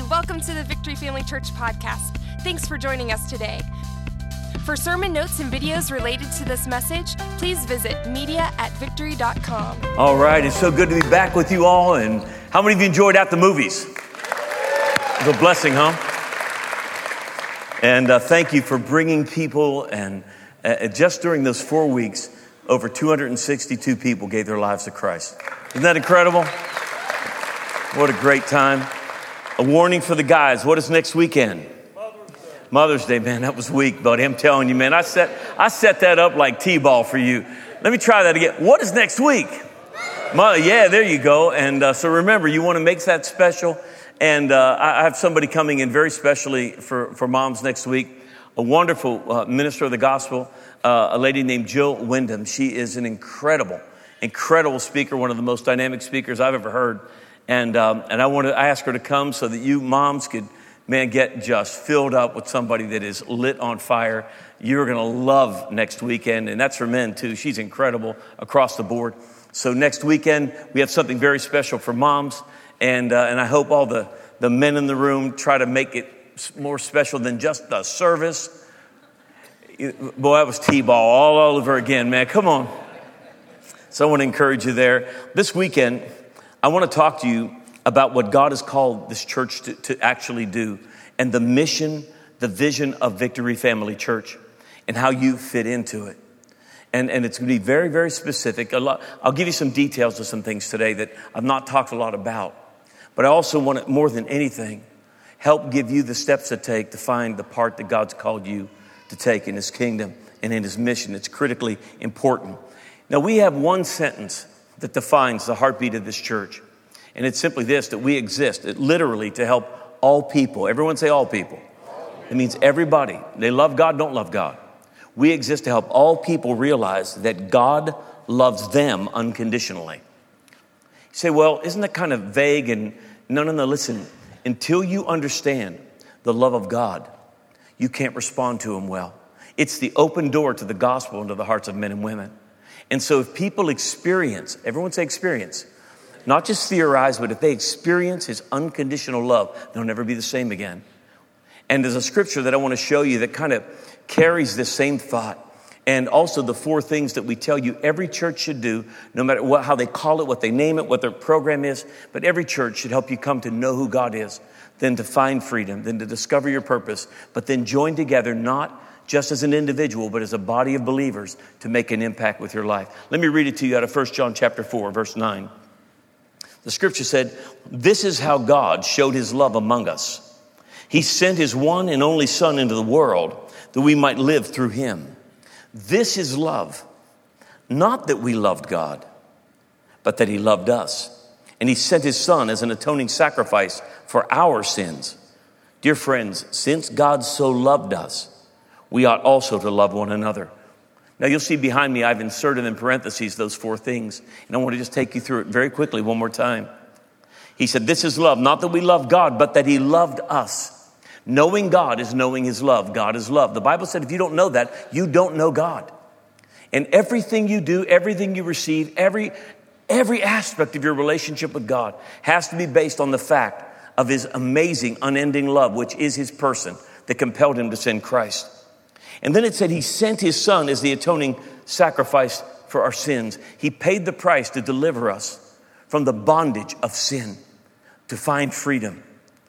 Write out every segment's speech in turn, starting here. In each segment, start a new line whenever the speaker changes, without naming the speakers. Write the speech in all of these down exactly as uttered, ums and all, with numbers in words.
Welcome to the Victory Family Church podcast. Thanks for joining us today. For sermon notes and videos related to this message, please visit media at victory dot com.
All right, it's so good to be back with you all. And how many of you enjoyed At the Movies? It was a blessing, huh? And uh, thank you for bringing people. And uh, just during those four weeks, over two hundred sixty-two people gave their lives to Christ. Isn't that incredible? What a great time. A warning for the guys. What is next weekend? Mother's Day. Mother's Day, man, that was weak, buddy. I'm telling you, man, I set I set that up like T-ball for you. Let me try that again. What is next week? Mother, yeah, there you go. And uh, so remember, you want to make that special. And uh, I have somebody coming in very specially for, for moms next week. A wonderful uh, minister of the gospel, uh, a lady named Jill Wyndham. She is an incredible, incredible speaker, one of the most dynamic speakers I've ever heard. And um, and I wanted I asked her to come so that you moms could, man, get just filled up with somebody that is lit on fire. You're going to love next weekend. And that's for men, too. She's incredible across the board. So next weekend, we have something very special for moms. And uh, and I hope all the, the men in the room try to make it more special than just the service. Boy, that was T-ball all, all over again, man. Come on. So I want to encourage you there. This weekend, I want to talk to you about what God has called this church to, to actually do and the mission, the vision of Victory Family Church and how you fit into it. And, and it's going to be very, very specific. A lot, I'll give you some details of some things today that I've not talked a lot about. But I also want to, more than anything, help give you the steps to take to find the part that God's called you to take in His kingdom and in His mission. It's critically important. Now, we have one sentence that defines the heartbeat of this church. And it's simply this, that we exist, it literally to help all people. Everyone say all people. It means everybody. They love God, don't love God. We exist to help all people realize that God loves them unconditionally. You say, well, isn't that kind of vague? And no, no, no, listen. Until you understand the love of God, you can't respond to Him well. It's the open door to the gospel into the hearts of men and women. And so if people experience, everyone say experience, not just theorize, but if they experience His unconditional love, they'll never be the same again. And there's a scripture that I want to show you that kind of carries this same thought. And also the four things that we tell you every church should do, no matter what, how they call it, what they name it, what their program is. But every church should help you come to know who God is, then to find freedom, then to discover your purpose, but then join together, not just as an individual, but as a body of believers to make an impact with your life. Let me read it to you out of First John chapter four, verse nine. The scripture said, "This is how God showed His love among us. He sent His one and only Son into the world that we might live through Him. This is love, not that we loved God, but that He loved us. And He sent His Son as an atoning sacrifice for our sins." Dear friends, since God so loved us, we ought also to love one another. Now you'll see behind me, I've inserted in parentheses those four things. And I want to just take you through it very quickly one more time. He said, this is love, not that we love God, but that He loved us. Knowing God is knowing His love. God is love. The Bible said if you don't know that, you don't know God. And everything you do, everything you receive, every, every aspect of your relationship with God has to be based on the fact of His amazing, unending love, which is His person that compelled Him to send Christ. And then it said He sent His Son as the atoning sacrifice for our sins. He paid the price to deliver us from the bondage of sin, to find freedom.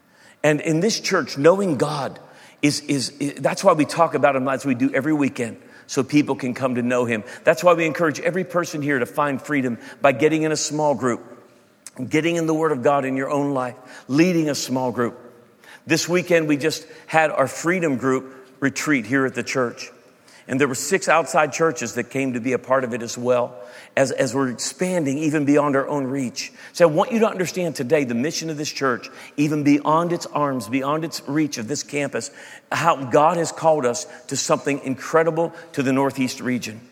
And in this church, knowing God is, is, is that's why we talk about Him as we do every weekend, so people can come to know Him. That's why we encourage every person here to find freedom by getting in a small group, getting in the Word of God in your own life, leading a small group. This weekend, we just had our freedom group retreat here at the church. And there were six outside churches that came to be a part of it as well, as, as we're expanding even beyond our own reach. So I want you to understand today the mission of this church, even beyond its arms, beyond its reach of this campus, how God has called us to something incredible to the Northeast region.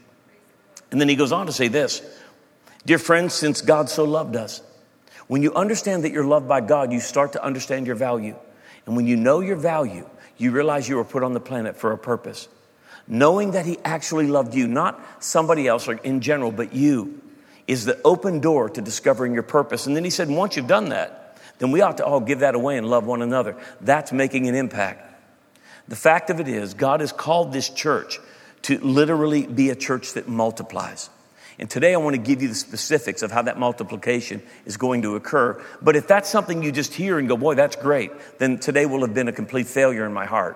And then he goes on to say this, dear friends, since God so loved us, when you understand that you're loved by God, you start to understand your value. And when you know your value, you realize you were put on the planet for a purpose. Knowing that He actually loved you, not somebody else or in general, but you, is the open door to discovering your purpose. And then he said, once you've done that, then we ought to all give that away and love one another. That's making an impact. The fact of it is, God has called this church to literally be a church that multiplies. And today I want to give you the specifics of how that multiplication is going to occur. But if that's something you just hear and go, boy, that's great, then today will have been a complete failure in my heart.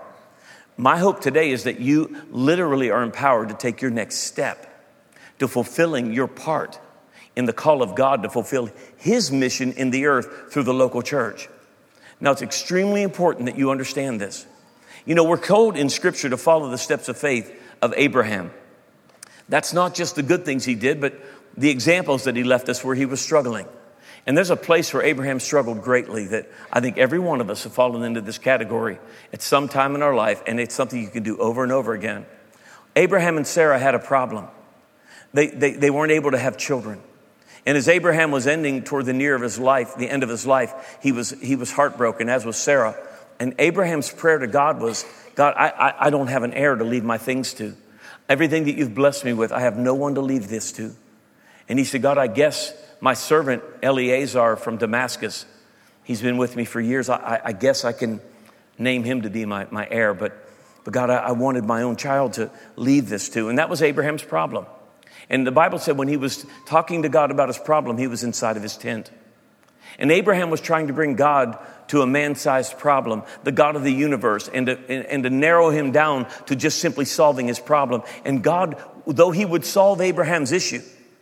My hope today is that you literally are empowered to take your next step to fulfilling your part in the call of God to fulfill his mission in the earth through the local church. Now, it's extremely important that you understand this. You know, we're told in Scripture to follow the steps of faith of Abraham. That's not just the good things he did, but the examples that he left us where he was struggling. And there's a place where Abraham struggled greatly that I think every one of us have fallen into this category at some time in our life, and it's something you can do over and over again. Abraham and Sarah had a problem. They, they, they weren't able to have children. And as Abraham was ending toward the near of his life, the end of his life, he was, he was heartbroken, as was Sarah. And Abraham's prayer to God was, God, I, I, I don't have an heir to leave my things to. Everything that you've blessed me with, I have no one to leave this to. And he said, God, I guess my servant Eleazar from Damascus, he's been with me for years. I, I guess I can name him to be my, my heir. But, but God, I, I wanted my own child to leave this to. And that was Abraham's problem. And the Bible said when he was talking to God about his problem, he was inside of his tent. And Abraham was trying to bring God to a man-sized problem, the God of the universe, and to, and, and to narrow him down to just simply solving his problem. And God, though he would solve Abraham's issue,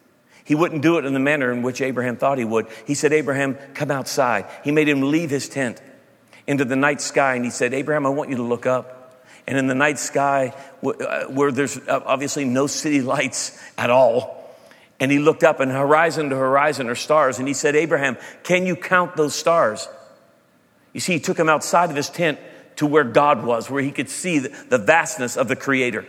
he wouldn't do it in the manner in which Abraham thought he would. He said, Abraham, come outside. He made him leave his tent into the night sky. And he said, Abraham, I want you to look up. And in the night sky, where there's obviously no city lights at all, and he looked up, and horizon to horizon are stars. And he said, Abraham, can you count those stars? You see, he took him outside of his tent to where God was, where he could see the, the vastness of the Creator. He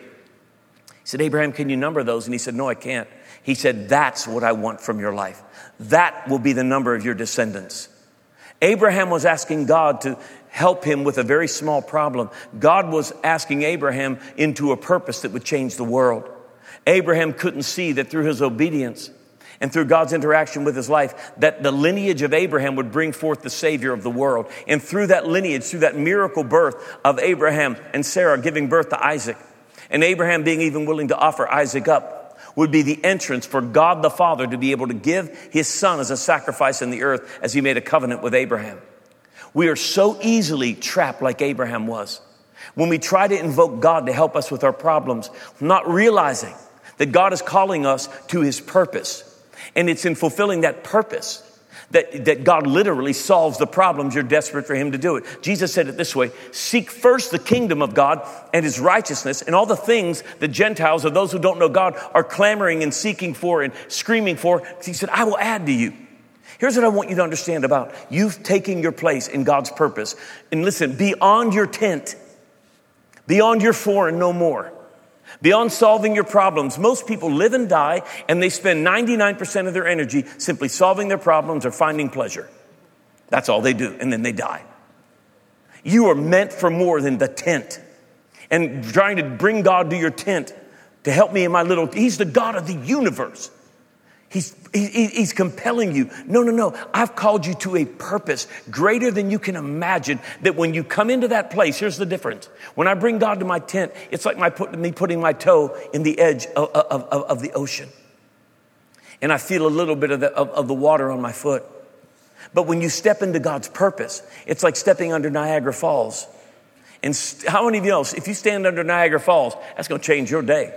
said, Abraham, can you number those? And he said, no, I can't. He said, that's what I want from your life. That will be the number of your descendants. Abraham was asking God to help him with a very small problem. God was asking Abraham into a purpose that would change the world. Abraham couldn't see that through his obedience and through God's interaction with his life, that the lineage of Abraham would bring forth the Savior of the world. And through that lineage, through that miracle birth of Abraham and Sarah giving birth to Isaac, and Abraham being even willing to offer Isaac up, would be the entrance for God the Father to be able to give his son as a sacrifice in the earth as he made a covenant with Abraham. We are so easily trapped like Abraham was when we try to invoke God to help us with our problems, not realizing that God is calling us to his purpose. And it's in fulfilling that purpose that, that God literally solves the problems you're desperate for him to do it. Jesus said it this way, seek first the kingdom of God and his righteousness, and all the things the Gentiles or those who don't know God are clamoring and seeking for and screaming for. He said, I will add to you. Here's what I want you to understand about you taking your place in God's purpose. And listen, beyond your tent, beyond your four and no more, beyond solving your problems, most people live and die, and they spend ninety-nine percent of their energy simply solving their problems or finding pleasure. That's all they do, and then they die. You are meant for more than the tent. And trying to bring God to your tent to help me in my little, he's the God of the universe. He's, he, he's compelling you. No, no, no. I've called you to a purpose greater than you can imagine, that when you come into that place, here's the difference. When I bring God to my tent, it's like my put, me putting my toe in the edge of, of, of, of the ocean. And I feel a little bit of the, of, of the water on my foot. But when you step into God's purpose, it's like stepping under Niagara Falls. And st- how many of you know, if you stand under Niagara Falls, that's going to change your day.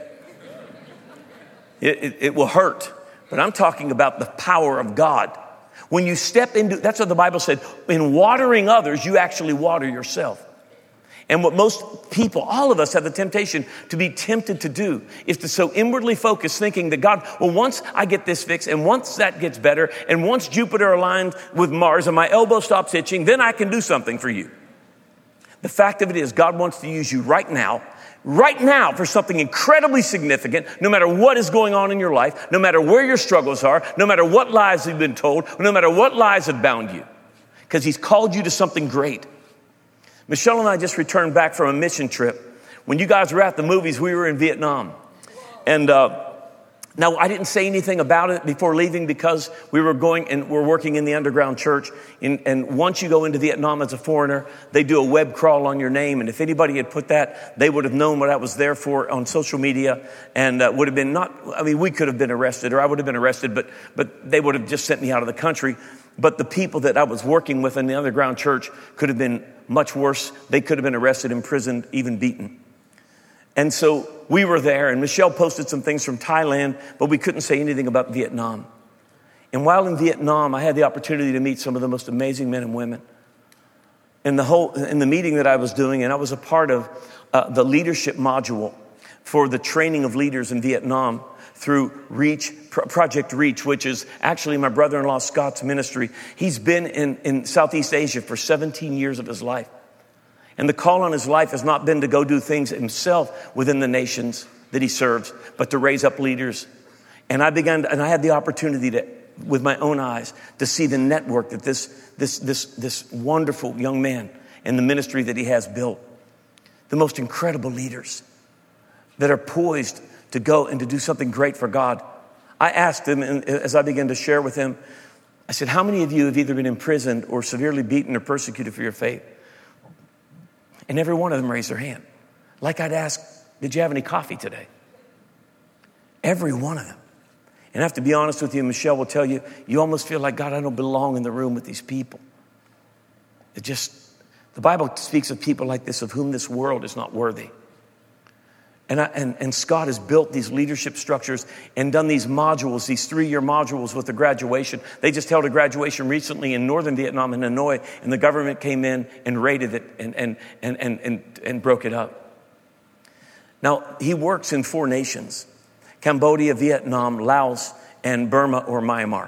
It, it, it will hurt. But I'm talking about the power of God. When you step into, that's what the Bible said, in watering others, you actually water yourself. And what most people, all of us have the temptation to be tempted to do is to so inwardly focus, thinking that God, well, once I get this fixed and once that gets better and once Jupiter aligns with Mars and my elbow stops itching, then I can do something for you. The fact of it is, God wants to use you right now, right now for something incredibly significant, no matter what is going on in your life, no matter where your struggles are, no matter what lies you've been told, no matter what lies have bound you, because he's called you to something great. Michelle and I just returned back from a mission trip. When you guys were at the movies, we were in Vietnam. And uh, Now, I didn't say anything about it before leaving because we were going and we're working in the underground church. And, and once you go into Vietnam as a foreigner, they do a web crawl on your name. And if anybody had put that, they would have known what I was there for on social media and uh, would have been not, I mean, we could have been arrested or I would have been arrested, but, but they would have just sent me out of the country. But the people that I was working with in the underground church could have been much worse. They could have been arrested, imprisoned, even beaten. And so we were there, and Michelle posted some things from Thailand, but we couldn't say anything about Vietnam. And while in Vietnam, I had the opportunity to meet some of the most amazing men and women. In the whole, in the meeting that I was doing, and I was a part of uh, the leadership module for the training of leaders in Vietnam through Reach, Project Reach, which is actually my brother-in-law Scott's ministry. He's been in, in Southeast Asia for seventeen years of his life. And the call on his life has not been to go do things himself within the nations that he serves, but to raise up leaders. And I began, to, and I had the opportunity to, with my own eyes, to see the network that this, this, this, this wonderful young man and the ministry that he has built. The most incredible leaders that are poised to go and to do something great for God. I asked him, and as I began to share with him, I said, how many of you have either been imprisoned or severely beaten or persecuted for your faith? And every one of them raised their hand. Like I'd ask, did you have any coffee today? Every one of them. And I have to be honest with you, Michelle will tell you, you almost feel like, God, I don't belong in the room with these people. It just, the Bible speaks of people like this, of whom this world is not worthy. And, I, and, and Scott has built these leadership structures and done these modules, these three-year modules with the graduation. They just held a graduation recently in northern Vietnam, in Hanoi, and the government came in and raided it and, and, and, and, and, and broke it up. Now, he works in four nations: Cambodia, Vietnam, Laos, and Burma or Myanmar.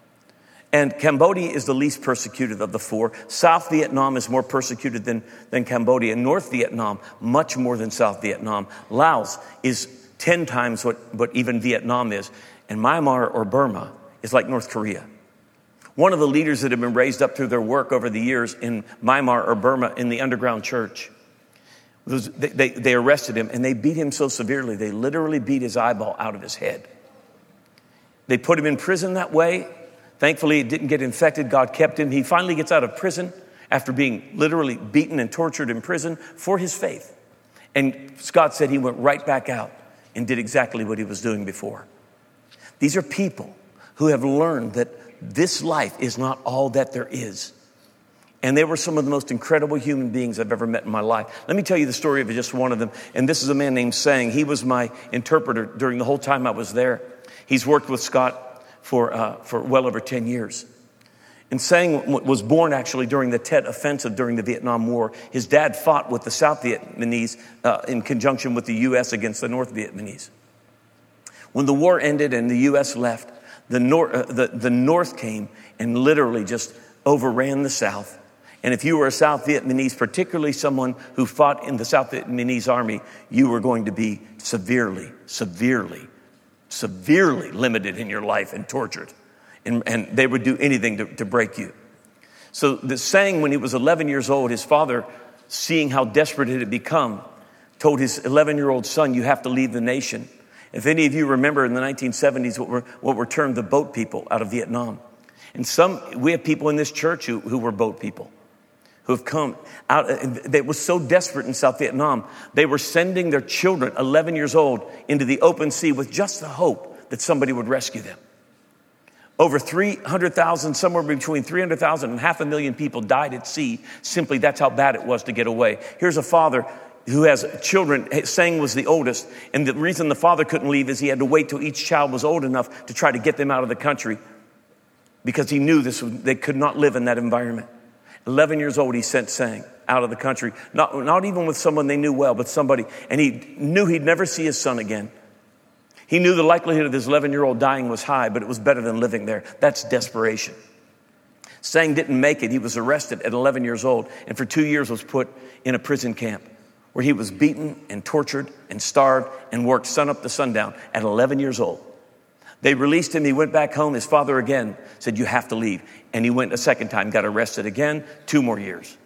And Cambodia is the least persecuted of the four. South Vietnam is more persecuted than, than Cambodia. North Vietnam, much more than South Vietnam. Laos is ten times what, what even Vietnam is. And Myanmar or Burma is like North Korea. One of the leaders that have been raised up through their work over the years in Myanmar or Burma in the underground church, was, they, they, they arrested him and they beat him so severely, they literally beat his eyeball out of his head. They put him in prison that way. Thankfully, it didn't get infected. God kept him. He finally gets out of prison after being literally beaten and tortured in prison for his faith. And Scott said he went right back out and did exactly what he was doing before. These are people who have learned that this life is not all that there is. And they were some of the most incredible human beings I've ever met in my life. Let me tell you the story of just one of them. And this is a man named Sang. He was my interpreter during the whole time I was there. He's worked with Scott for uh, for well over ten years. And Sang w- was born actually during the Tet Offensive during the Vietnam War. His dad fought with the South Vietnamese uh, in conjunction with the U S against the North Vietnamese. When the war ended and the U S left, the, nor- uh, the, the North came and literally just overran the South. And if you were a South Vietnamese, particularly someone who fought in the South Vietnamese army, you were going to be severely, severely severely limited in your life and tortured. And, and they would do anything to, to break you. So the Sang, when he was eleven years old, his father, seeing how desperate it had become, told his eleven-year-old son, you have to leave the nation. If any of you remember in the nineteen seventies what were, what were termed the boat people out of Vietnam. And some, we have people in this church who, who were boat people, who have come out. They were so desperate in South Vietnam, they were sending their children, eleven years old, into the open sea with just the hope that somebody would rescue them. Over three hundred thousand, somewhere between three hundred thousand and half a million people died at sea. Simply, that's how bad it was to get away. Here's a father who has children. Sang was the oldest. And the reason the father couldn't leave is he had to wait till each child was old enough to try to get them out of the country, because he knew this was, they could not live in that environment. eleven years old, he sent Sang out of the country. Not, not even with someone they knew well, but somebody. And he knew he'd never see his son again. He knew the likelihood of his eleven-year-old dying was high, but it was better than living there. That's desperation. Sang didn't make it. He was arrested at eleven years old, and for two years was put in a prison camp where he was beaten and tortured and starved and worked sun up to sundown at eleven years old. They released him. He went back home. His father again said, you have to leave. And he went a second time, got arrested again, two more years.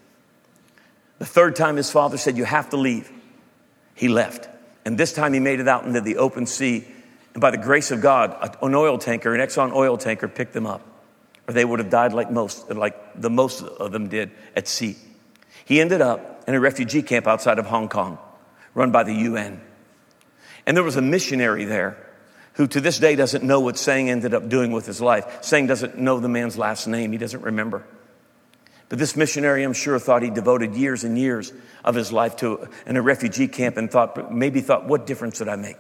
The third time his father said, you have to leave. He left. And this time he made it out into the open sea And by the grace of God, an oil tanker, an Exxon oil tanker picked them up, or they would have died like most, like the most of them did at sea. He ended up in a refugee camp outside of Hong Kong, run by the U N. And there was a missionary there who to this day doesn't know what Tsang ended up doing with his life. Tsang doesn't know the man's last name. He doesn't remember. But this missionary, I'm sure, thought he devoted years and years of his life to in a refugee camp and thought, maybe thought, what difference did I make?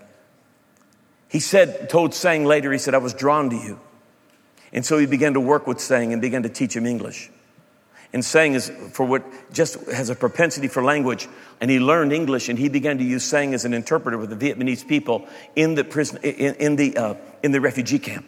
He said, told Tsang later, he said, I was drawn to you. And so he began to work with Tsang and began to teach him English. And Tsang is for what just has a propensity for language, and he learned English, and he began to use Tsang as an interpreter with the Vietnamese people in the prison, in, in the uh, in the refugee camp.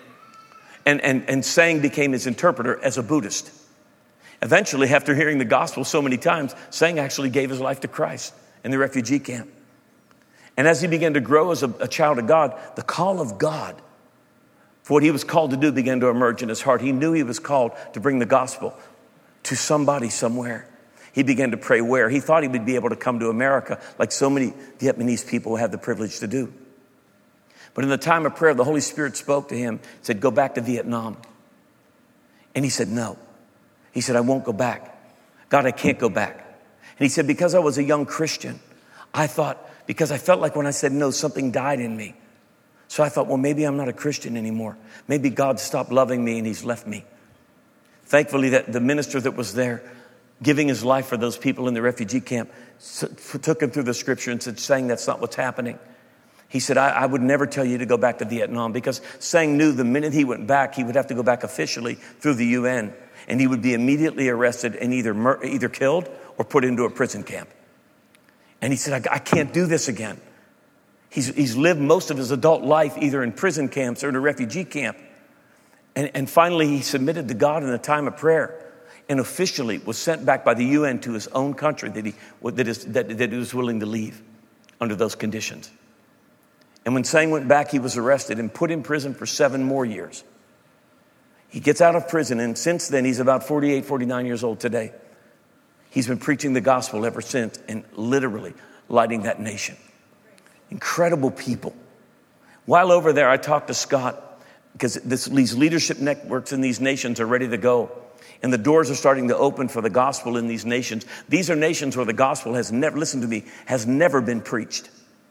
And and and Tsang became his interpreter as a Buddhist. Eventually, after hearing the gospel so many times, Tsang actually gave his life to Christ in the refugee camp. And as he began to grow as a, a child of God, the call of God for what he was called to do began to emerge in his heart. He knew he was called to bring the gospel to somebody somewhere. He began to pray where. He thought he would be able to come to America like so many Vietnamese people have the privilege to do. But in the time of prayer, the Holy Spirit spoke to him, said, go back to Vietnam. And he said, no. He said, I won't go back. God, I can't go back. And he said, because I was a young Christian, I thought, because I felt like when I said no, something died in me. So I thought, well, maybe I'm not a Christian anymore. Maybe God stopped loving me and he's left me. Thankfully, that the minister that was there giving his life for those people in the refugee camp took him through the scripture and said, Tsang, that's not what's happening. He said, I, I would never tell you to go back to Vietnam, because Tsang knew the minute he went back, he would have to go back officially through the U N, and he would be immediately arrested and either mur- either killed or put into a prison camp. And he said, I, I can't do this again. He's, he's lived most of his adult life either in prison camps or in a refugee camp. And, and finally, he submitted to God in a time of prayer, and officially was sent back by the U N to his own country that he, that, is, that, that he was willing to leave under those conditions. And when Tsang went back, he was arrested and put in prison for seven more years. He gets out of prison, and since then, he's about forty-eight, forty-nine years old today. He's been preaching the gospel ever since and literally lighting that nation. Incredible people. While over there, I talked to Scott, because this, these leadership networks in these nations are ready to go. And the doors are starting to open for the gospel in these nations. These are nations where the gospel has never, listen to me, has never been preached.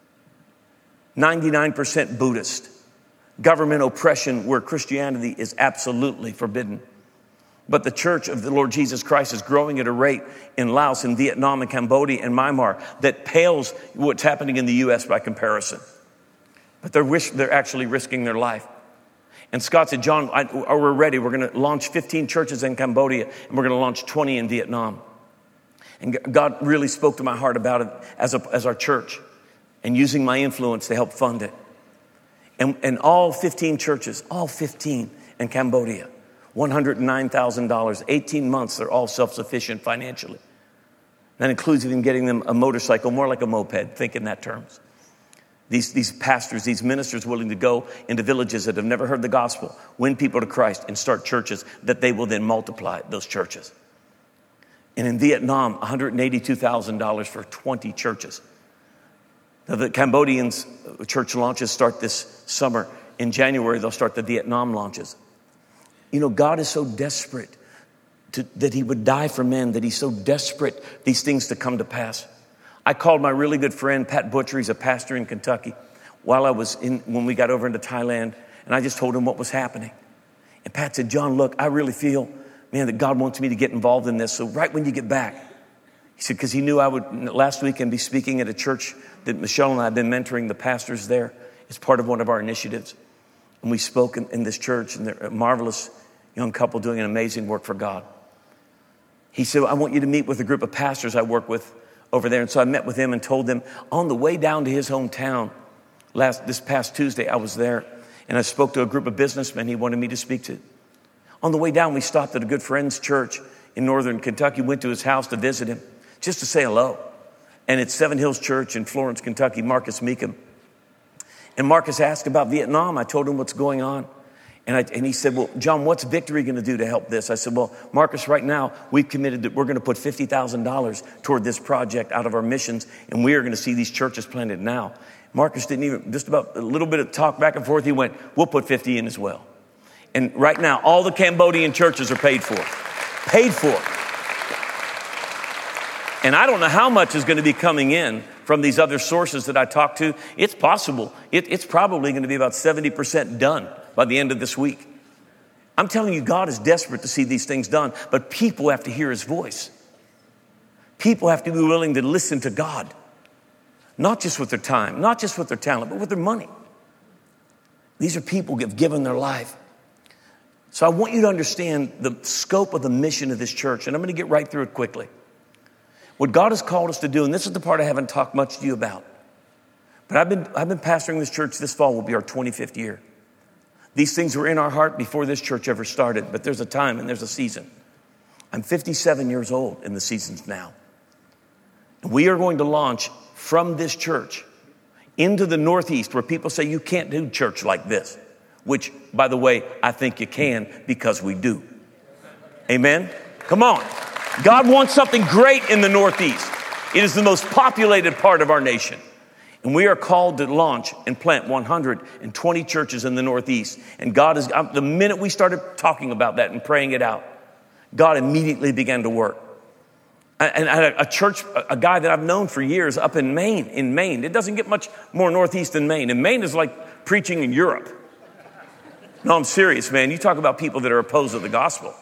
ninety-nine percent Buddhist. Government oppression where Christianity is absolutely forbidden. But the church of the Lord Jesus Christ is growing at a rate in Laos and Vietnam and Cambodia and Myanmar that pales what's happening in the U S by comparison. But they're, wish, they're actually risking their life. And Scott said, John, I, we're ready. We're going to launch fifteen churches in Cambodia, and we're going to launch twenty in Vietnam. And God really spoke to my heart about it as, a, as our church, and using my influence to help fund it. And, and all fifteen churches, all fifteen in Cambodia, one hundred nine thousand dollars, eighteen months, they're all self-sufficient financially. That includes even getting them a motorcycle, more like a moped, think in that terms. These, these pastors, these ministers willing to go into villages that have never heard the gospel, win people to Christ, and start churches that they will then multiply those churches. And in Vietnam, one hundred eighty-two thousand dollars for twenty churches. Now, the Cambodians' church launches start this summer. In January, they'll start the Vietnam launches. You know, God is so desperate to, that he would die for men, that he's so desperate these things to come to pass. I called my really good friend, Pat Butcher. He's a pastor in Kentucky, while I was in, when we got over into Thailand, and I just told him what was happening. And Pat said, John, look, I really feel, man, that God wants me to get involved in this. So right when you get back, he said, because he knew I would last weekend be speaking at a church that Michelle and I have been mentoring the pastors there. It's part of one of our initiatives. And we spoke in, in this church, and they're a marvelous young couple doing an amazing work for God. He said, I want you to meet with a group of pastors I work with over there. And so I met with him and told them on the way down to his hometown, last this past Tuesday, I was there, and I spoke to a group of businessmen he wanted me to speak to. On the way down, we stopped at a good friend's church in northern Kentucky, went to his house to visit him, just to say hello. And it's Seven Hills Church in Florence, Kentucky, Marcus Meekum. And Marcus asked about Vietnam. I told him what's going on. And, I, and he said, well, John, what's Victory going to do to help this? I said, well, Marcus, right now, we've committed that we're going to put fifty thousand dollars toward this project out of our missions, and we are going to see these churches planted now. Marcus didn't even, just about a little bit of talk back and forth. He went, we'll put fifty in as well. And right now, all the Cambodian churches are paid for. Paid for. And I don't know how much is going to be coming in from these other sources that I talked to. It's possible. It, it's probably going to be about seventy percent done by the end of this week. I'm telling you, God is desperate to see these things done, but people have to hear his voice. People have to be willing to listen to God, not just with their time, not just with their talent, but with their money. These are people who have given their life. So I want you to understand the scope of the mission of this church, and I'm going to get right through it quickly. What God has called us to do, and this is the part I haven't talked much to you about, but I've been, I've been pastoring this church. This fall will be our twenty-fifth year. These things were in our heart before this church ever started, but there's a time and there's a season. I'm fifty-seven years old in the seasons now. We are going to launch from this church into the Northeast, where people say you can't do church like this, which, by the way, I think you can, because we do. Amen? Come on. God wants something great in the Northeast. It is the most populated part of our nation. And we are called to launch and plant one hundred twenty churches in the Northeast. And God is, the minute we started talking about that and praying it out, God immediately began to work. And I had a church, a guy that I've known for years up in Maine, in Maine. It doesn't get much more Northeast than Maine. And Maine is like preaching in Europe. No, I'm serious, man. You talk about people that are opposed to the gospel.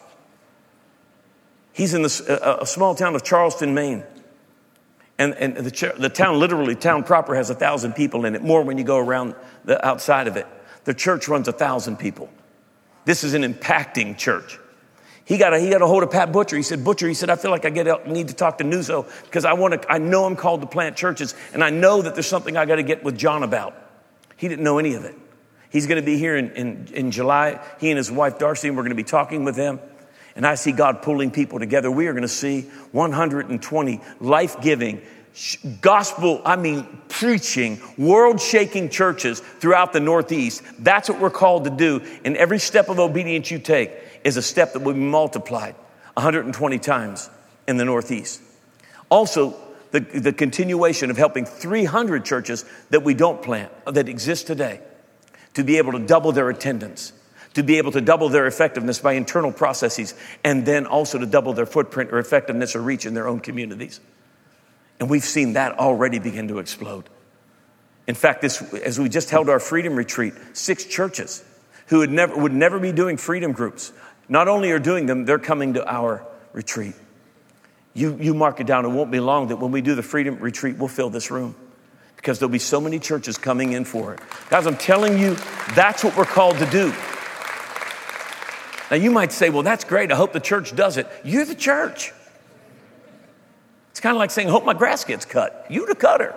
He's in this, a, a small town of Charleston, Maine. And, and the, the town, literally, town proper has a thousand people in it, more when you go around the outside of it. The church runs a thousand people. This is an impacting church. He got a, he got a hold of Pat Butcher. He said, Butcher, he said, I feel like I get out, need to talk to Nuzzo because I want to, I know I'm called to plant churches, and I know that there's something I got to get with John about. He didn't know any of it. He's going to be here in, in, in July. He and his wife, Darcy, and we're going to be talking with him. And I see God pulling people together. We are going to see one hundred twenty life-giving, gospel, I mean, preaching, world-shaking churches throughout the Northeast. That's what we're called to do. And every step of obedience you take is a step that will be multiplied one hundred twenty times in the Northeast. Also, the, the continuation of helping three hundred churches that we don't plant, that exist today, to be able to double their attendance, to be able to double their effectiveness by internal processes, and then also to double their footprint or effectiveness or reach in their own communities. And we've seen that already begin to explode. In fact, this, as we just held our freedom retreat, six churches who would never, would never be doing freedom groups, not only are doing them, they're coming to our retreat. You, you mark it down. It won't be long that when we do the freedom retreat, we'll fill this room, because there'll be so many churches coming in for it. Guys, I'm telling you, that's what we're called to do. Now, you might say, well, that's great. I hope the church does it. You're the church. It's kind of like saying, hope my grass gets cut. You're the cutter.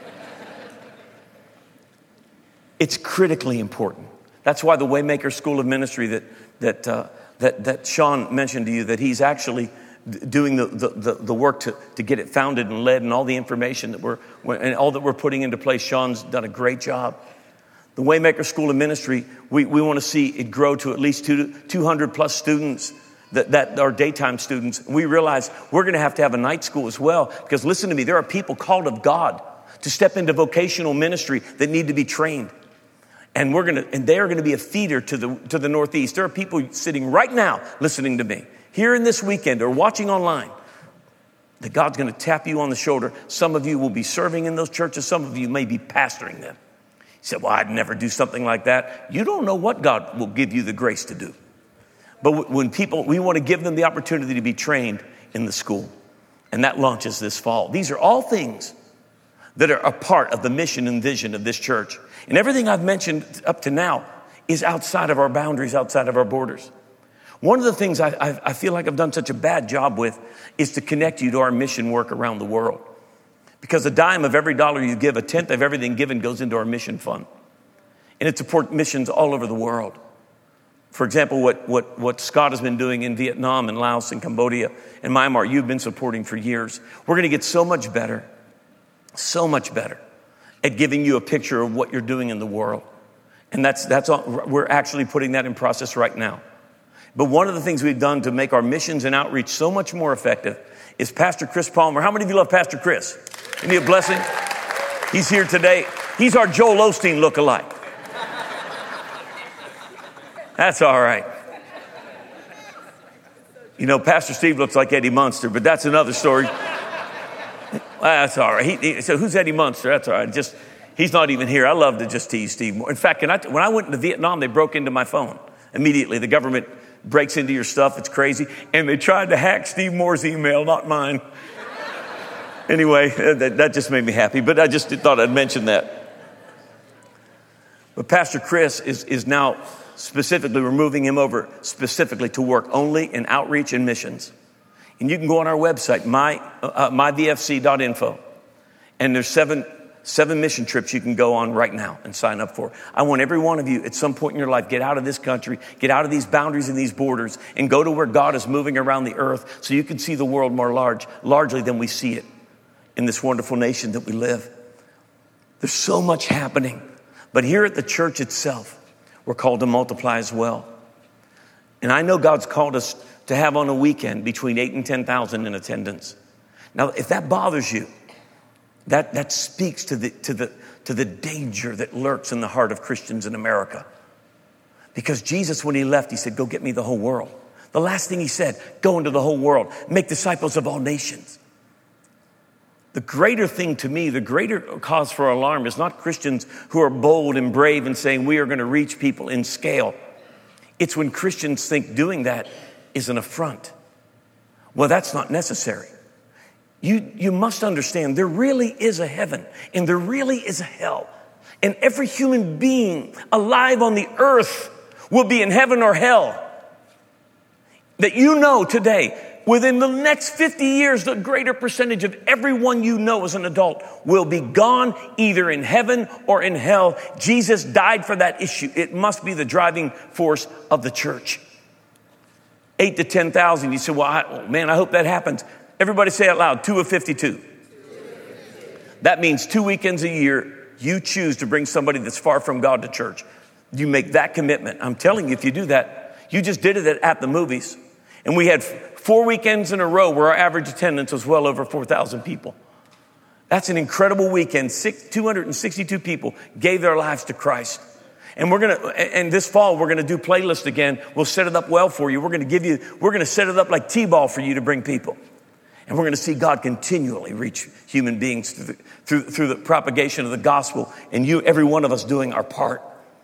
It's critically important. That's why the Waymaker School of Ministry that that uh, that that Sean mentioned to you, that he's actually doing the the, the work to, to get it founded and led, and all the information that we're and all that we're putting into place. Sean's done a great job. The Waymaker School of Ministry, we, we want to see it grow to at least two, two hundred plus students that, that are daytime students. We realize we're going to have to have a night school as well, because listen to me, there are people called of God to step into vocational ministry that need to be trained. And we're going to, and they are going to be a feeder to the, to the Northeast. There are people sitting right now listening to me here in this weekend or watching online, that God's going to tap you on the shoulder. Some of you will be serving in those churches. Some of you may be pastoring them. He said, well, I'd never do something like that. You don't know what God will give you the grace to do. But when people, we want to give them the opportunity to be trained in the school. And that launches this fall. These are all things that are a part of the mission and vision of this church. And everything I've mentioned up to now is outside of our boundaries, outside of our borders. One of the things I, I, I feel like I've done such a bad job with is to connect you to our mission work around the world. Because a dime of every dollar you give, a tenth of everything given goes into our mission fund. And it supports missions all over the world. For example, what, what, what Scott has been doing in Vietnam and Laos and Cambodia and Myanmar, you've been supporting for years. We're going to get so much better, so much better at giving you a picture of what you're doing in the world. And that's, that's all, we're actually putting that in process right now. But one of the things we've done to make our missions and outreach so much more effective is Pastor Chris Palmer. How many of you love Pastor Chris? Isn't he a blessing? He's here today. He's our Joel Osteen lookalike. That's all right. You know, Pastor Steve looks like Eddie Munster, but that's another story. That's all right. He, he, so who's Eddie Munster? That's all right. Just, he's not even here. I love to just tease Steve more. In fact, can I, when I went into Vietnam, they broke into my phone. Immediately, the government breaks into your stuff. It's crazy. And they tried to hack Steve Moore's email, not mine. Anyway, that, that just made me happy. But I just thought I'd mention that. But Pastor Chris is, is now specifically, we're moving him over specifically to work only in outreach and missions. And you can go on our website, my, uh, my v f c dot info. And there's seven Seven mission trips you can go on right now and sign up for. I want every one of you at some point in your life, get out of this country, get out of these boundaries and these borders, and go to where God is moving around the earth so you can see the world more large, largely than we see it in this wonderful nation that we live. There's so much happening. But here at the church itself, we're called to multiply as well. And I know God's called us to have on a weekend between eight and ten thousand in attendance. Now, if that bothers you, That, that speaks to the, to, the, to the danger that lurks in the heart of Christians in America. Because Jesus, when he left, he said, go get me the whole world. The last thing he said, go into the whole world, make disciples of all nations. The greater thing to me, the greater cause for alarm is not Christians who are bold and brave and saying we are going to reach people in scale. It's when Christians think doing that is an affront. Well, that's not necessary. You, you must understand there really is a heaven and there really is a hell. And every human being alive on the earth will be in heaven or hell. That you know today, within the next fifty years, the greater percentage of everyone you know as an adult will be gone either in heaven or in hell. Jesus died for that issue. It must be the driving force of the church. Eight to ten thousand. You say, well, I, oh man, I hope that happens. Everybody say out loud, two of fifty-two. That means two weekends a year, you choose to bring somebody that's far from God to church. You make that commitment. I'm telling you, if you do that, you just did it at the movies. And we had four weekends in a row where our average attendance was well over four thousand people. That's an incredible weekend. Six, two hundred sixty-two people gave their lives to Christ. And we're going to, and this fall, we're going to do playlist again. We'll set it up well for you. We're going to give you, we're going to set it up like T-ball for you to bring people. And we're going to see God continually reach human beings through the, through, through the propagation of the gospel. And you, every one of us doing our part.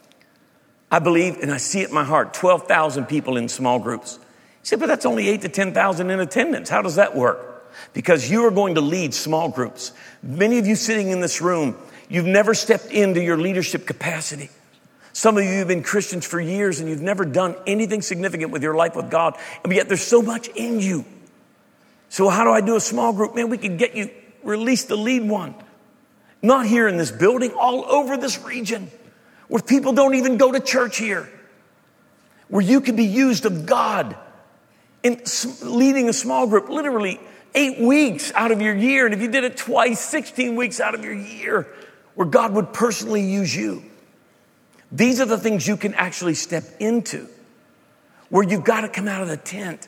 I believe, and I see it in my heart, twelve thousand people in small groups. You say, but that's only eight to ten thousand in attendance. How does that work? Because you are going to lead small groups. Many of you sitting in this room, you've never stepped into your leadership capacity. Some of you have been Christians for years and you've never done anything significant with your life with God. And yet there's so much in you. So how do I do a small group? Man, we can get you released to lead one. Not here in this building, all over this region. Where people don't even go to church here. Where you can be used of God in leading a small group, literally eight weeks out of your year. And if you did it twice, sixteen weeks out of your year, where God would personally use you. These are the things you can actually step into. Where you've got to come out of the tent.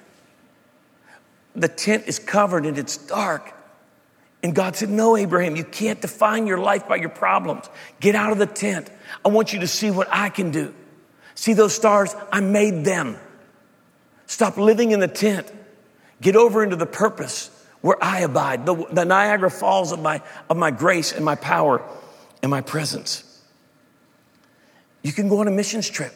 The tent is covered and it's dark. And God said, no, Abraham, you can't define your life by your problems. Get out of the tent. I want you to see what I can do. See those stars? I made them. Stop living in the tent. Get over into the purpose where I abide. The, the Niagara Falls of my, of my grace and my power and my presence. You can go on a missions trip.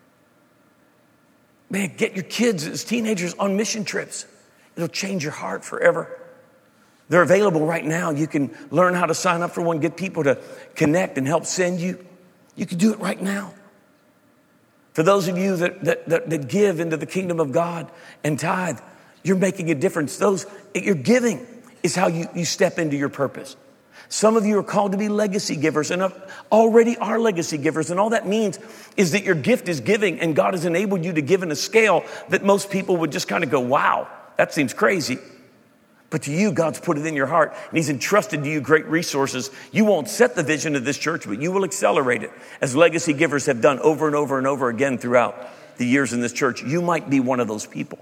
Man, get your kids as teenagers on mission trips. It'll change your heart forever. They're available right now. You can learn how to sign up for one, get people to connect and help send you. You can do it right now. For those of you that, that, that, that give into the kingdom of God and tithe, you're making a difference. Those, your giving is how you, you step into your purpose. Some of you are called to be legacy givers and already are legacy givers. And all that means is that your gift is giving and God has enabled you to give in a scale that most people would just kind of go, wow, that seems crazy. But to you, God's put it in your heart and he's entrusted to you great resources. You won't set the vision of this church, but you will accelerate it as legacy givers have done over and over and over again throughout the years in this church. You might be one of those people.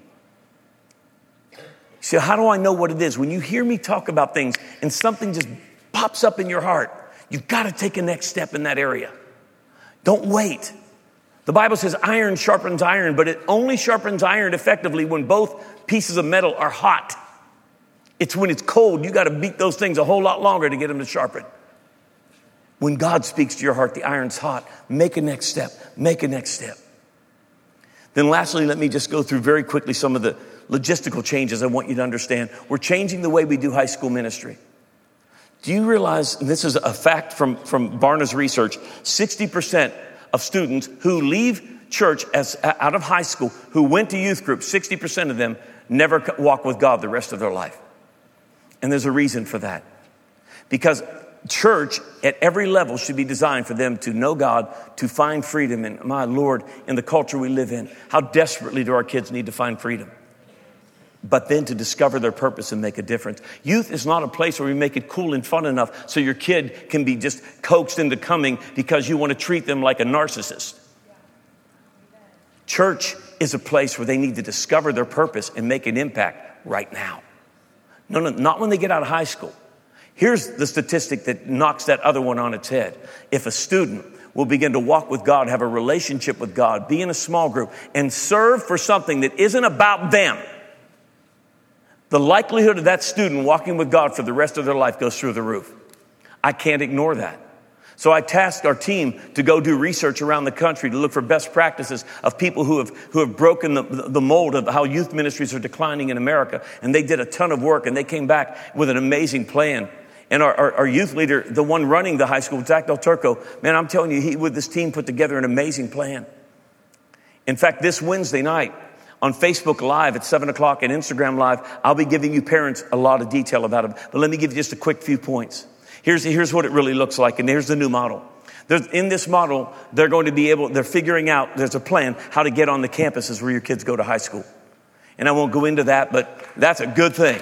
So how do I know what it is? When you hear me talk about things and something just pops up in your heart, You've got to take a next step in that area. Don't wait. The Bible says iron sharpens iron, but it only sharpens iron effectively when both pieces of metal are hot. It's when it's cold, you got to beat those things a whole lot longer to get them to sharpen. When God speaks to your heart, the iron's hot. Make a next step. Make a next step. Then lastly, let me just go through very quickly some of the logistical changes I want you to understand. We're changing the way we do high school ministry. Do you realize, and this is a fact from, from Barna's research, sixty percent of students who leave church as out of high school, who went to youth group, sixty percent of them never walk with God the rest of their life. And there's a reason for that. Because church at every level should be designed for them to know God, to find freedom. And my Lord, in the culture we live in, how desperately do our kids need to find freedom? But then to discover their purpose and make a difference. Youth is not a place where we make it cool and fun enough so your kid can be just coaxed into coming because you want to treat them like a narcissist. Church is a place where they need to discover their purpose and make an impact right now. No, no, not when they get out of high school. Here's the statistic that knocks that other one on its head. If a student will begin to walk with God, have a relationship with God, be in a small group, and serve for something that isn't about them, the likelihood of that student walking with God for the rest of their life goes through the roof. I can't ignore that. So I tasked our team to go do research around the country to look for best practices of people who have who have broken the, the mold of how youth ministries are declining in America. And they did a ton of work, and they came back with an amazing plan. And our, our, our youth leader, the one running the high school, Zach Del Turco, man, I'm telling you, he with this team put together an amazing plan. In fact, this Wednesday night, on Facebook Live at seven o'clock and Instagram Live, I'll be giving you parents a lot of detail about it. But let me give you just a quick few points. Here's, here's what it really looks like, and here's the new model. There's, in this model, they're going to be able, they're figuring out, there's a plan how to get on the campuses where your kids go to high school. And I won't go into that, but that's a good thing.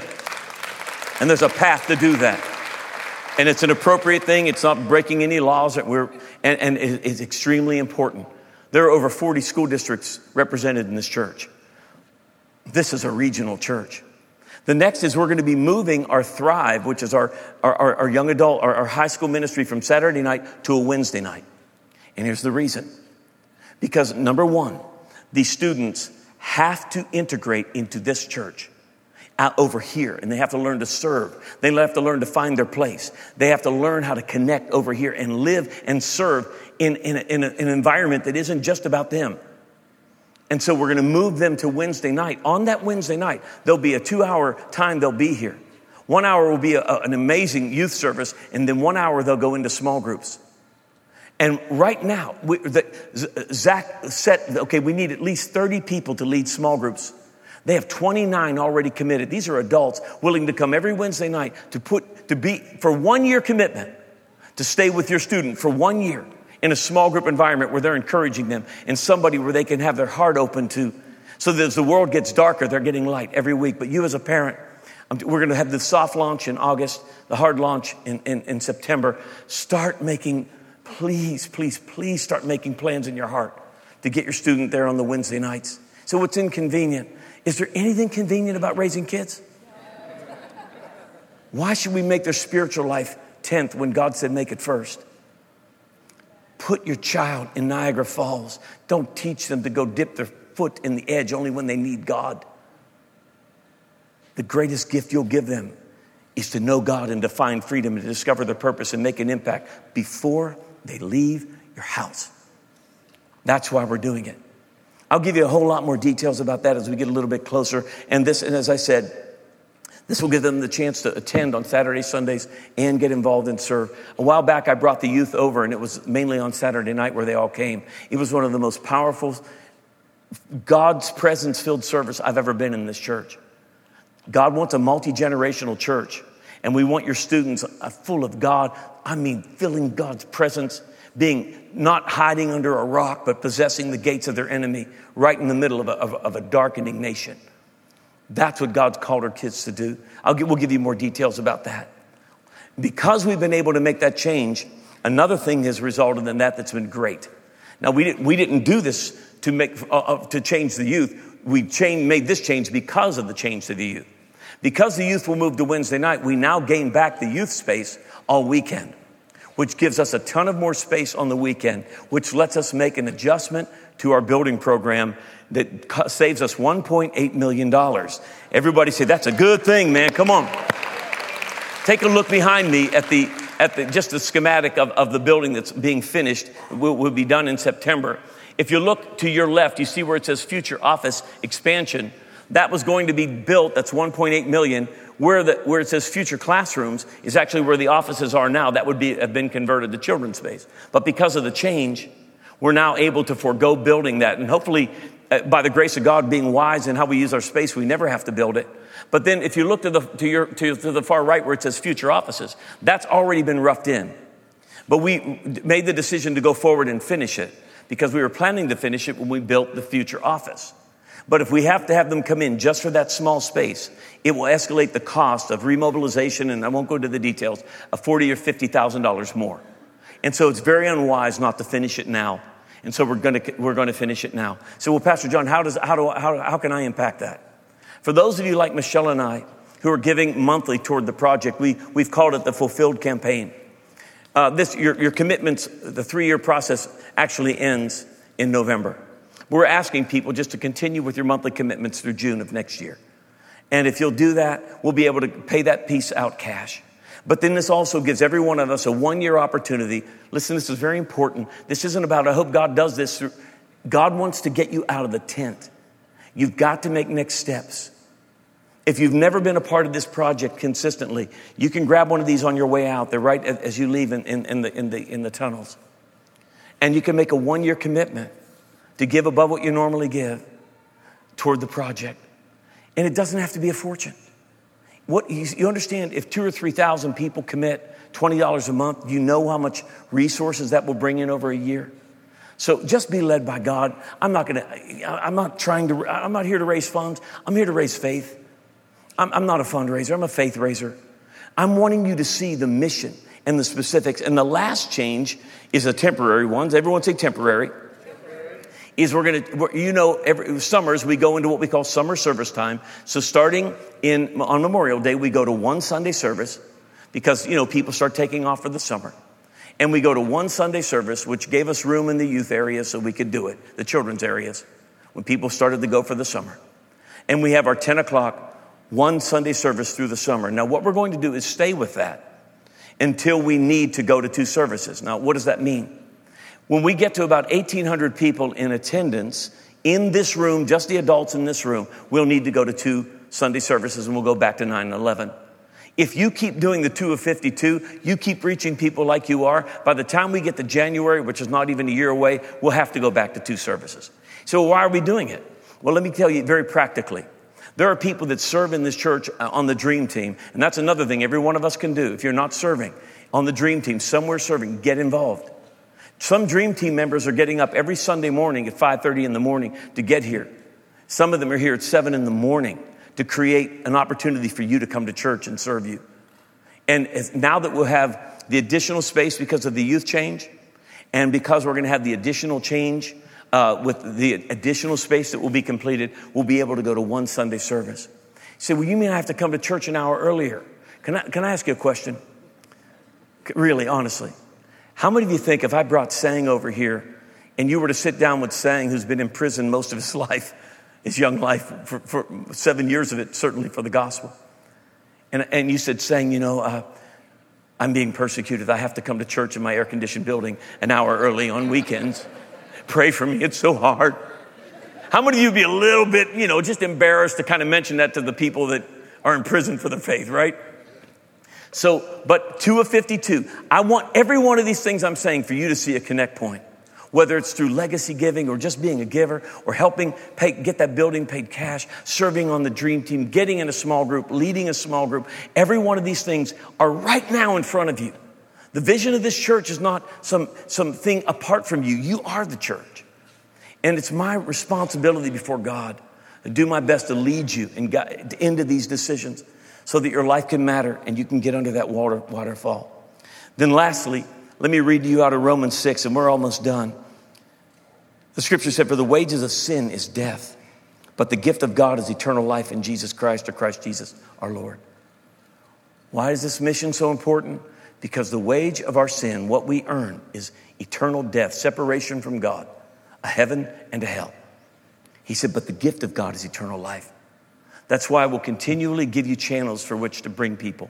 And there's a path to do that. And it's an appropriate thing. It's not breaking any laws that we're, and, and it's extremely important. There are over forty school districts represented in this church. This is a regional church. The next is we're going to be moving our Thrive, which is our, our, our, our young adult, our, our high school ministry from Saturday night to a Wednesday night. And here's the reason. Because number one, these students have to integrate into this church out over here, and they have to learn to serve. They have to learn to find their place. They have to learn how to connect over here and live and serve in, in, a, in, a, in an environment that isn't just about them. And so we're going to move them to Wednesday night. On that Wednesday night, there'll be a two-hour time they'll be here. One hour will be a, a, an amazing youth service, and then one hour they'll go into small groups. And right now, we, the, Zach said, okay, we need at least thirty people to lead small groups. They have twenty-nine already committed. These are adults willing to come every Wednesday night to put to be for one year commitment to stay with your student for one year. In a small group environment where they're encouraging them, and somebody where they can have their heart open to, so that as the world gets darker, they're getting light every week. But you as a parent, we're going to have the soft launch in August, the hard launch in, in, in September. Start making, please, please, please start making plans in your heart to get your student there on the Wednesday nights. So what's inconvenient? Is there anything convenient about raising kids? Why should we make their spiritual life tenth when God said make it first? Put your child in Niagara Falls. Don't teach them to go dip their foot in the edge only when they need God. The greatest gift you'll give them is to know God and to find freedom and to discover their purpose and make an impact before they leave your house. That's why we're doing it. I'll give you a whole lot more details about that as we get a little bit closer. And this, and as I said, this will give them the chance to attend on Saturdays, Sundays, and get involved and serve. A while back, I brought the youth over, and it was mainly on Saturday night where they all came. It was one of the most powerful, God's presence-filled service I've ever been in this church. God wants a multi-generational church, and we want your students full of God. I mean, filling God's presence, being not hiding under a rock, but possessing the gates of their enemy right in the middle of a, of, of a darkening nation. That's what God's called our kids to do. I'll give, we'll give you more details about that. Because we've been able to make that change, another thing has resulted in that that's been great. Now, we didn't, we didn't do this to make uh, to change the youth. We changed, made this change because of the change to the youth. Because the youth will move to Wednesday night, we now gain back the youth space all weekend. which gives us a ton of more space on the weekend, which lets us make an adjustment to our building program that co- saves us one point eight million dollars. Everybody say, that's a good thing, man. Come on. Take a look behind me at the at the just the schematic of, of the building that's being finished. Will, will be done in September. If you look to your left, you see where it says future office expansion. That was going to be built. That's one point eight million. Where the where it says future classrooms is actually where the offices are now. That would be have been converted to children's space. But because of the change, we're now able to forego building that. And hopefully, uh, by the grace of God, being wise in how we use our space, we never have to build it. But then if you look to the to your to, to the far right where it says future offices, that's already been roughed in. But we made the decision to go forward and finish it because we were planning to finish it when we built the future office. But if we have to have them come in just for that small space, it will escalate the cost of remobilization, and I won't go into the details, of forty thousand dollars or fifty thousand dollars more. And so it's very unwise not to finish it now. And so we're going to we're going to finish it now. So, well, Pastor John, how does how do how how can I impact that? For those of you like Michelle and I who are giving monthly toward the project, we we've called it the Fulfilled Campaign. Uh, this your your commitments, the three-year process actually ends in November. We're asking people just to continue with your monthly commitments through June of next year. And if you'll do that, we'll be able to pay that piece out cash. But then this also gives every one of us a one-year opportunity. Listen, this is very important. This isn't about, I hope God does this. Through, God wants to get you out of the tent. You've got to make next steps. If you've never been a part of this project consistently, you can grab one of these on your way out. They're right as you leave in, in, in, the, in, the, in the tunnels. And you can make a one-year commitment to give above what you normally give toward the project. And it doesn't have to be a fortune. What you, you understand, if two or three thousand people commit twenty dollars a month, you know how much resources that will bring in over a year. So just be led by God. I'm not going to, I'm not trying to, I'm not here to raise funds. I'm here to raise faith. I'm, I'm not a fundraiser. I'm a faith raiser. I'm wanting you to see the mission and the specifics. And the last change is a temporary one. Everyone say temporary. Is we're going to, you know, every summers we go into what we call summer service time. So starting in on Memorial Day, we go to one Sunday service because, you know, people start taking off for the summer. And we go to one Sunday service, which gave us room in the youth area so we could do it, the children's areas, when people started to go for the summer. And we have our ten o'clock, one Sunday service through the summer. Now, what we're going to do is stay with that until we need to go to two services. Now, what does that mean? When we get to about eighteen hundred people in attendance in this room, just the adults in this room, we'll need to go to two Sunday services and we'll go back to nine and eleven. If you keep doing the two of fifty-two, you keep reaching people like you are, by the time we get to January, which is not even a year away, we'll have to go back to two services. So why are we doing it? Well, let me tell you very practically. There are people that serve in this church on the Dream Team, and that's another thing every one of us can do. If you're not serving on the Dream Team, somewhere serving, get involved. Some Dream Team members are getting up every Sunday morning at five thirty in the morning to get here. Some of them are here at seven in the morning to create an opportunity for you to come to church and serve you. And as, now that we'll have the additional space because of the youth change, and because we're going to have the additional change uh, with the additional space that will be completed, we'll be able to go to one Sunday service. You say, well, you mean I have to come to church an hour earlier? Can I, can I ask you a question? Really, honestly. How many of you think if I brought Sang over here and you were to sit down with Sang, who's been in prison most of his life, his young life, for, for seven years of it, certainly for the gospel, and, and you said, Sang, you know, uh, I'm being persecuted. I have to come to church in my air-conditioned building an hour early on weekends. Pray for me. It's so hard. How many of you would be a little bit, you know, just embarrassed to kind of mention that to the people that are in prison for the faith, right? So, but two of fifty-two, I want every one of these things I'm saying for you to see a connect point, whether it's through legacy giving or just being a giver or helping pay, get that building paid cash, serving on the Dream Team, getting in a small group, leading a small group. Every one of these things are right now in front of you. The vision of this church is not some, some thing apart from you. You are the church. And it's my responsibility before God to do my best to lead you and guide into these decisions, so that your life can matter and you can get under that water, waterfall. Then lastly, let me read to you out of Romans six, and we're almost done. The scripture said, for the wages of sin is death, but the gift of God is eternal life in Jesus Christ, or Christ Jesus our Lord. Why is this mission so important? Because the wage of our sin, what we earn, is eternal death, separation from God, a heaven and a hell. He said, but the gift of God is eternal life. That's why I will continually give you channels for which to bring people.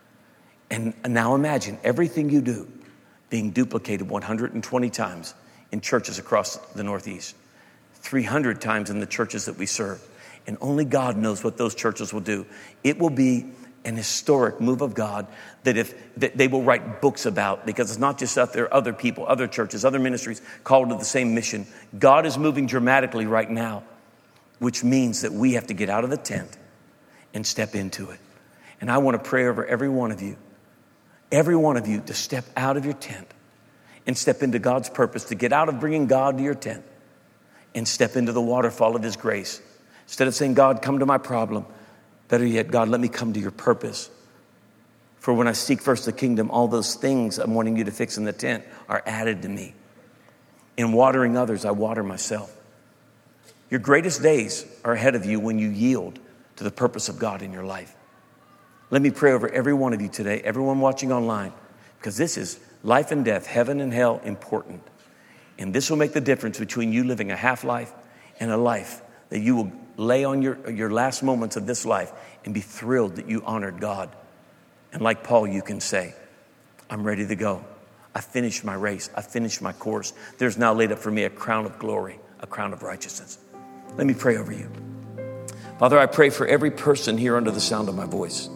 And now imagine everything you do being duplicated one hundred twenty times in churches across the Northeast, three hundred times in the churches that we serve. And only God knows what those churches will do. It will be an historic move of God that if that they will write books about, because it's not just out there, other people, other churches, other ministries called to the same mission. God is moving dramatically right now, which means that we have to get out of the tent and step into it. And I want to pray over every one of you, every one of you to step out of your tent and step into God's purpose, to get out of bringing God to your tent and step into the waterfall of his grace. Instead of saying, God, come to my problem, better yet, God, let me come to your purpose. For when I seek first the kingdom, all those things I'm wanting you to fix in the tent are added to me. In watering others, I water myself. Your greatest days are ahead of you when you yield to the purpose of God in your life. Let me pray over every one of you today, everyone watching online, because this is life and death, heaven and hell important. And this will make the difference between you living a half life and a life that you will lay on your, your last moments of this life and be thrilled that you honored God. And like Paul, you can say, I'm ready to go. I finished my race. I finished my course. There's now laid up for me a crown of glory, a crown of righteousness. Let me pray over you. Father, I pray for every person here under the sound of my voice.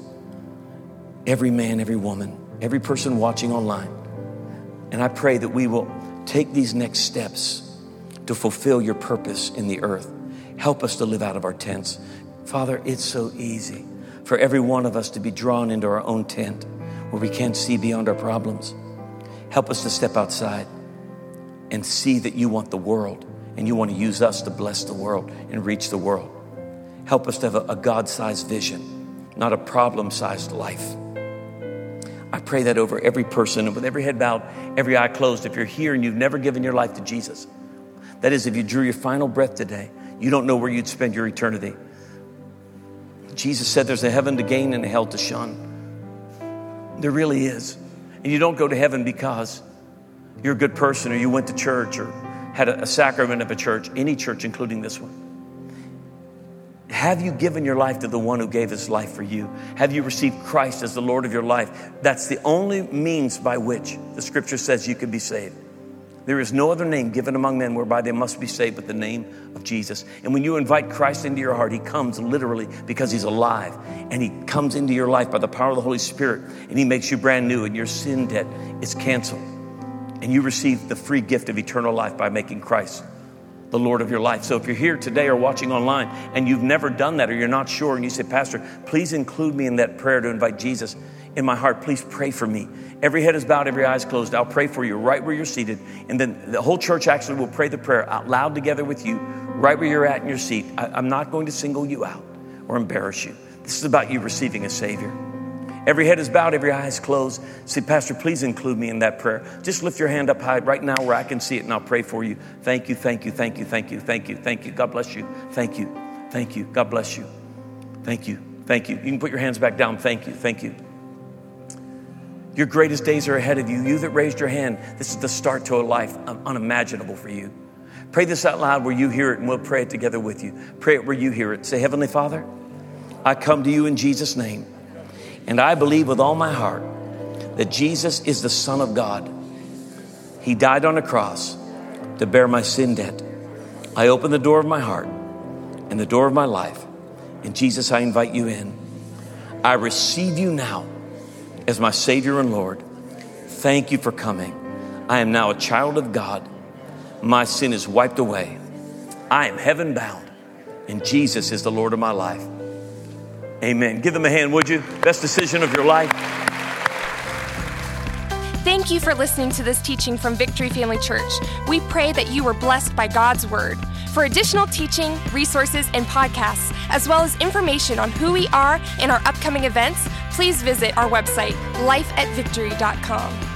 Every man, every woman, every person watching online. And I pray that we will take these next steps to fulfill your purpose in the earth. Help us to live out of our tents. Father, it's so easy for every one of us to be drawn into our own tent where we can't see beyond our problems. Help us to step outside and see that you want the world and you want to use us to bless the world and reach the world. Help us to have a, a God-sized vision, not a problem-sized life. I pray that over every person, and with every head bowed, every eye closed. If you're here and you've never given your life to Jesus, that is, if you drew your final breath today, you don't know where you'd spend your eternity. Jesus said there's a heaven to gain and a hell to shun. There really is. And you don't go to heaven because you're a good person or you went to church or had a, a sacrament of a church, any church, including this one. Have you given your life to the one who gave his life for you? Have you received Christ as the Lord of your life? That's the only means by which the scripture says you can be saved. There is no other name given among men whereby they must be saved but the name of Jesus. And when you invite Christ into your heart, he comes literally because he's alive. And he comes into your life by the power of the Holy Spirit. And he makes you brand new and your sin debt is canceled. And you receive the free gift of eternal life by making Christ the Lord of your life. So if you're here today or watching online and you've never done that or you're not sure and you say, Pastor, please include me in that prayer to invite Jesus in my heart. Please pray for me. Every head is bowed, every eye is closed. I'll pray for you right where you're seated. And then the whole church actually will pray the prayer out loud together with you right where you're at in your seat. I, I'm not going to single you out or embarrass you. This is about you receiving a Savior. Every head is bowed, every eye is closed. Say, Pastor, please include me in that prayer. Just lift your hand up high right now where I can see it, and I'll pray for you. Thank you, thank you, thank you, thank you, thank you, thank you. God bless you. Thank you, thank you. God bless you. Thank you, thank you. You can put your hands back down. Thank you, thank you. Your greatest days are ahead of you. You that raised your hand, this is the start to a life unimaginable for you. Pray this out loud where you hear it, and we'll pray it together with you. Pray it where you hear it. Say, Heavenly Father, I come to you in Jesus' name. And I believe with all my heart that Jesus is the Son of God. He died on a cross to bear my sin debt. I open the door of my heart and the door of my life. And Jesus, I invite you in. I receive you now as my Savior and Lord. Thank you for coming. I am now a child of God. My sin is wiped away. I am heaven bound. And Jesus is the Lord of my life. Amen. Give them a hand, would you? Best decision of your life.
Thank you for listening to this teaching from Victory Family Church. We pray that you were blessed by God's Word. For additional teaching, resources, and podcasts, as well as information on who we are and our upcoming events, please visit our website, life at victory dot com.